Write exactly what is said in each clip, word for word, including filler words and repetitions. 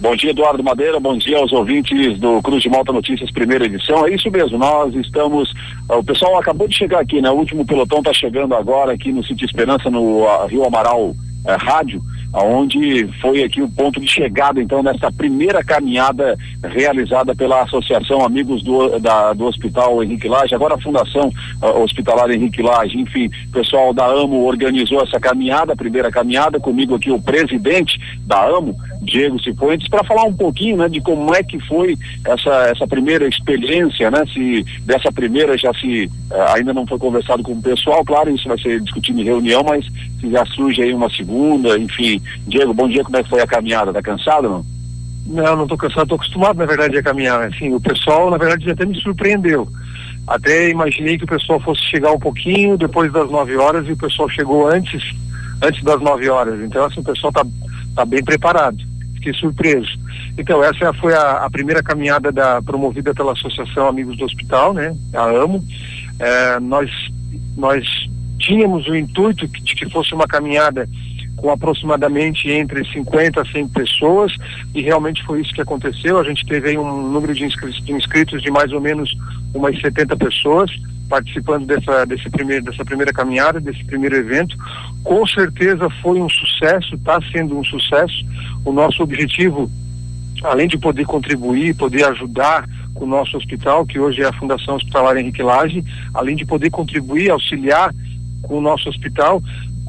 Bom dia, Eduardo Madeira, bom dia aos ouvintes do Cruz de Malta Notícias, primeira edição. É isso mesmo, nós estamos, uh, o pessoal acabou de chegar aqui, né? O último pelotão está chegando agora aqui no Sítio Esperança, no uh, Rio Amaral uh, Rádio, onde foi aqui o ponto de chegada, então, nessa primeira caminhada realizada pela Associação Amigos do, da, do Hospital Henrique Lage, agora a Fundação uh, Hospitalar Henrique Lage, enfim, o pessoal da AMO organizou essa caminhada, a primeira caminhada, comigo aqui o presidente da AMO, Diego Cifuentes, para falar um pouquinho, né, de como é que foi essa, essa primeira experiência, né, se dessa primeira já se, uh, ainda não foi conversado com o pessoal, claro, isso vai ser discutido em reunião, mas se já surge aí uma segunda, enfim. Diego, bom dia, como é que foi a caminhada? Tá cansado, não? Não, não tô cansado, tô acostumado, na verdade, a caminhar, assim, o pessoal, na verdade, até me surpreendeu. Até imaginei que o pessoal fosse chegar um pouquinho depois das nove horas e o pessoal chegou antes, antes das nove horas, então, assim, o pessoal tá, tá bem preparado. Fiquei surpreso. Então, essa foi a, a primeira caminhada da, promovida pela Associação Amigos do Hospital, né? A AMO. É, nós, nós tínhamos o intuito de que fosse uma caminhada com aproximadamente entre cinquenta a cem pessoas, e realmente foi isso que aconteceu. A gente teve aí um número de inscritos, de inscritos de mais ou menos umas setenta pessoas participando dessa, desse primeiro, dessa primeira caminhada, desse primeiro evento. Com certeza foi um sucesso, está sendo um sucesso. O nosso objetivo, além de poder contribuir, poder ajudar com o nosso hospital, que hoje é a Fundação Hospitalar Henrique Lage, além de poder contribuir, auxiliar com o nosso hospital,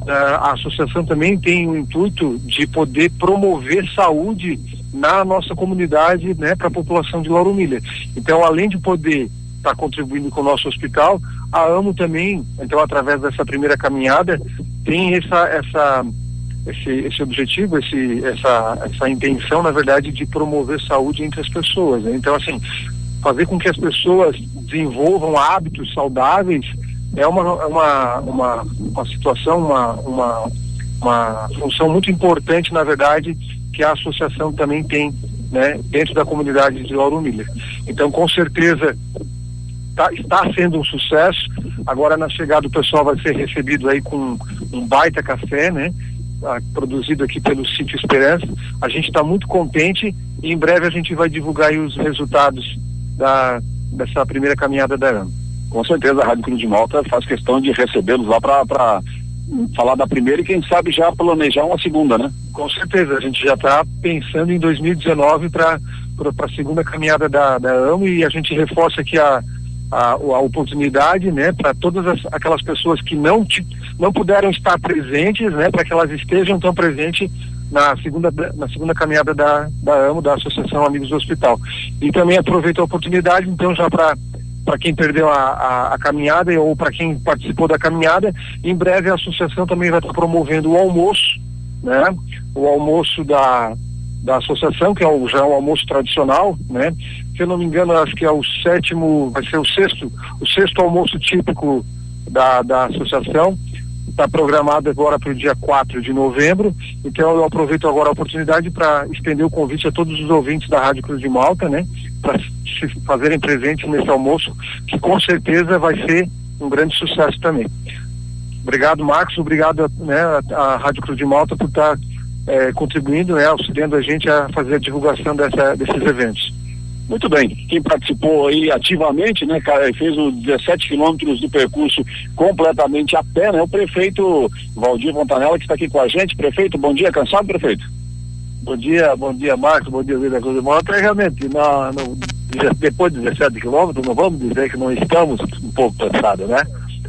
a associação também tem o intuito de poder promover saúde na nossa comunidade, né, para a população de Lauro Miller. Então, além de poder estar tá contribuindo com o nosso hospital, a AMO também, então, através dessa primeira caminhada, tem essa, essa, esse, esse objetivo, esse, essa, essa intenção, na verdade, de promover saúde entre as pessoas, né? Então, assim, fazer com que as pessoas desenvolvam hábitos saudáveis é uma, uma, uma, uma situação, uma, uma, uma função muito importante, na verdade, que a associação também tem, né, dentro da comunidade de Lauro Miller. Então, com certeza, tá, está sendo um sucesso. Agora, na chegada, o pessoal vai ser recebido aí com um baita café, né, produzido aqui pelo Sítio Esperança. A gente está muito contente e em breve a gente vai divulgar aí os resultados da, dessa primeira caminhada da AMO. Com certeza a Rádio Cruz de Malta faz questão de recebê-los lá para falar da primeira e quem sabe já planejar uma segunda, né? Com certeza, a gente já está pensando em dois mil e dezenove para a segunda caminhada da, da AMO, e a gente reforça aqui a, a, a oportunidade, né, para todas as, aquelas pessoas que não, não puderam estar presentes, né, para que elas estejam tão presentes na segunda, na segunda caminhada da, da AMO, da Associação Amigos do Hospital. E também aproveito a oportunidade, então, já para para quem perdeu a, a, a caminhada ou para quem participou da caminhada, em breve a associação também vai estar promovendo o almoço, né? O almoço da, da associação, que é o, já é um almoço tradicional, né? Se eu não me engano, acho que é o sétimo, vai ser o sexto, o sexto almoço típico da, da associação. Está programado agora para o dia quatro de novembro, então eu aproveito agora a oportunidade para estender o convite a todos os ouvintes da Rádio Cruz de Malta, né, para se fazerem presentes nesse almoço, que com certeza vai ser um grande sucesso também. Obrigado, Marcos, obrigado, né, a, a Rádio Cruz de Malta por estar tá, é, contribuindo, né, auxiliando a gente a fazer a divulgação dessa, desses eventos. Muito bem, quem participou aí ativamente, né, cara, fez os dezessete quilômetros do percurso completamente a pé, né, o prefeito Valdir Fontanella, que está aqui com a gente. Prefeito, bom dia, cansado, prefeito? Bom dia, bom dia, Marcos, bom dia, Vida Cruz de Malta. Realmente, na, no, depois de dezessete quilômetros, não vamos dizer que não estamos um pouco cansados, né?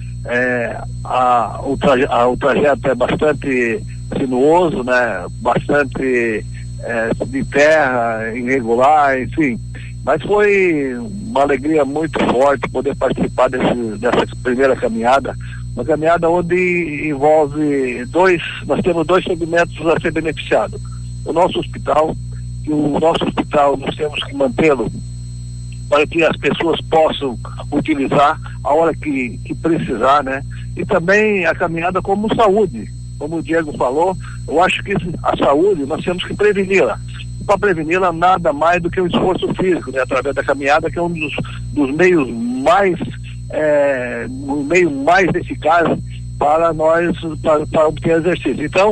É, a, o, traje, a, o trajeto é bastante sinuoso, né, bastante é, de terra, irregular, enfim. Mas foi uma alegria muito forte poder participar desse, dessa primeira caminhada, uma caminhada onde envolve dois, nós temos dois segmentos a ser beneficiados. O nosso hospital, e o nosso hospital nós temos que mantê-lo para que as pessoas possam utilizar a hora que, que precisar, né? E também a caminhada como saúde, como o Diego falou, eu acho que a saúde nós temos que preveni-la. Para preveni-la, nada mais do que o esforço físico, né, através da caminhada, que é um dos, dos meios mais é, um meio mais eficaz para nós, para, para obter exercício. Então,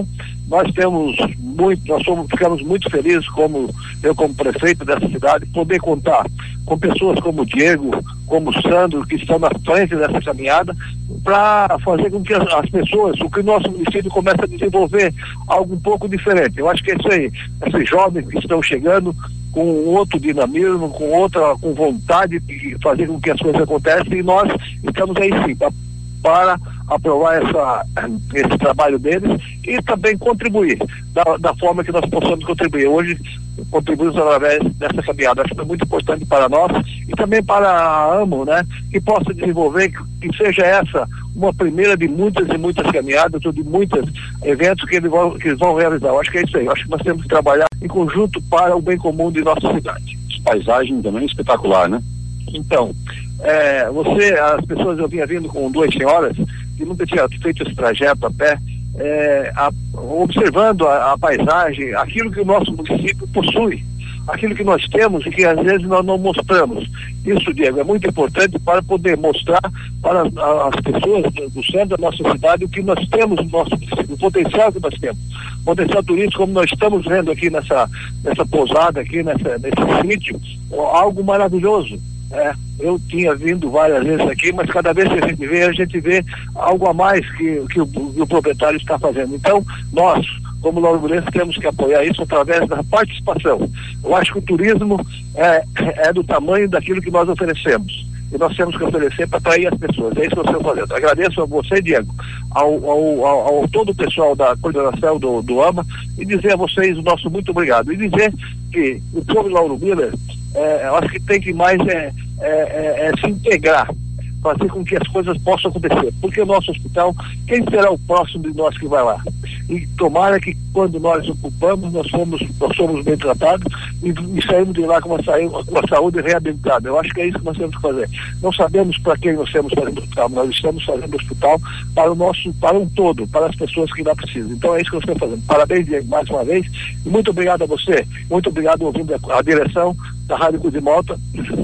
nós temos muito, nós somos, ficamos muito felizes, como eu como prefeito dessa cidade, poder contar com pessoas como o Diego, como o Sandro, que estão na frente dessa caminhada, para fazer com que as, as pessoas, o que o nosso município comece a desenvolver algo um pouco diferente. Eu acho que é isso aí, esses jovens que estão chegando com outro dinamismo, com outra, com vontade de fazer com que as coisas aconteçam, e nós estamos aí sim, pra, para aprovar essa, esse trabalho deles e também contribuir da, da forma que nós possamos contribuir. Hoje contribuímos através dessa caminhada. Acho que é muito importante para nós e também para a AMO, né, que possa desenvolver, que, que seja essa uma primeira de muitas e muitas caminhadas ou de muitos eventos que eles vão, que eles vão realizar. Eu acho que é isso aí. Eu acho que nós temos que trabalhar em conjunto para o bem comum de nossa cidade. Paisagem também espetacular, né? Então, é, você, as pessoas, eu vinha vindo com duas senhoras que nunca tinha feito esse trajeto a pé, é, a, observando a, a paisagem, aquilo que o nosso município possui, aquilo que nós temos e que às vezes nós não mostramos. Isso, Diego, é muito importante para poder mostrar para as, as pessoas do, do centro da nossa cidade o que nós temos no nosso município, o potencial que nós temos. Potencial turístico, como nós estamos vendo aqui nessa, nessa pousada, aqui nessa, nesse sítio, algo maravilhoso. É, eu tinha vindo várias vezes aqui, mas cada vez que a gente vê, a gente vê algo a mais que, que, o, que o proprietário está fazendo. Então, nós, como laurobulenses, temos que apoiar isso através da participação. Eu acho que o turismo é, é do tamanho daquilo que nós oferecemos. E nós temos que oferecer para atrair as pessoas. É isso que eu estou fazendo. Agradeço a você, Diego, ao, ao, ao, ao todo o pessoal da coordenação do, do AMA, e dizer a vocês o nosso muito obrigado. E dizer que o povo de Lauro Miller, é, eu acho que tem que mais é, é, é, é se integrar, fazer com que as coisas possam acontecer. Porque o nosso hospital, quem será o próximo de nós que vai lá? E tomara que quando nós ocupamos, nós somos, nós somos bem tratados e, e saímos de lá com uma, com uma saúde reabilitada. Eu acho que é isso que nós temos que fazer. Não sabemos para quem nós estamos fazendo o hospital, nós estamos fazendo o hospital para o nosso, para um todo, para as pessoas que lá precisam. Então é isso que nós estamos fazendo. Parabéns, Diego, mais uma vez, e muito obrigado a você, muito obrigado ouvindo a, a direção da Rádio Cruz de Malta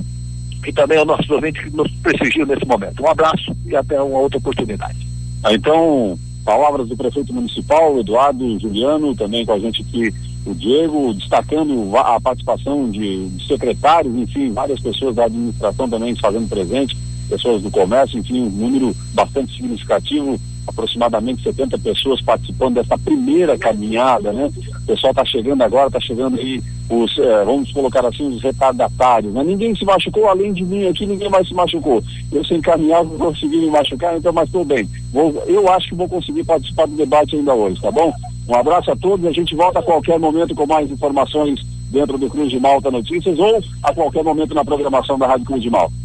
e também ao nosso ouvinte que nos prestigiam nesse momento. Um abraço e até uma outra oportunidade. Ah, então, palavras do prefeito municipal, Eduardo Juliano, também com a gente aqui o Diego, destacando a participação de, de secretários, enfim, várias pessoas da administração também fazendo presente, pessoas do comércio, enfim, um número bastante significativo, aproximadamente setenta pessoas participando dessa primeira caminhada, né? O pessoal está chegando agora, está chegando aí os, eh, vamos colocar assim, os retardatários, né? Ninguém se machucou, além de mim aqui, ninguém mais se machucou. Eu sem caminhar não consegui me machucar, então, mas tudo bem. Vou, eu acho que vou conseguir participar do debate ainda hoje, tá bom? Um abraço a todos, a gente volta a qualquer momento com mais informações dentro do Cruz de Malta Notícias ou a qualquer momento na programação da Rádio Cruz de Malta.